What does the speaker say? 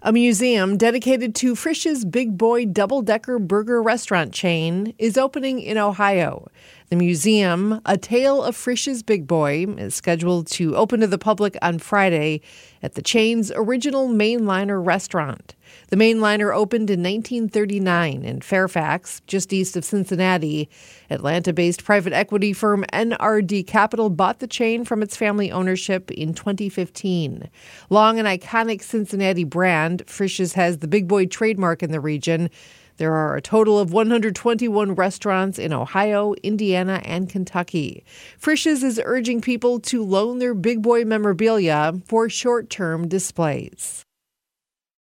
A museum dedicated to Frisch's Big Boy double-decker burger restaurant chain is opening in Ohio. The museum, A Tale of Frisch's Big Boy, is scheduled to open to the public on Friday at the chain's original Mainliner restaurant. The Mainliner opened in 1939 in Fairfax, just east of Cincinnati. Atlanta-based private equity firm NRD Capital bought the chain from its family ownership in 2015. Long an iconic Cincinnati brand, Frisch's has the Big Boy trademark in the region. There are a total of 121 restaurants in Ohio, Indiana, and Kentucky. Frisch's is urging people to loan their Big Boy memorabilia for short-term displays.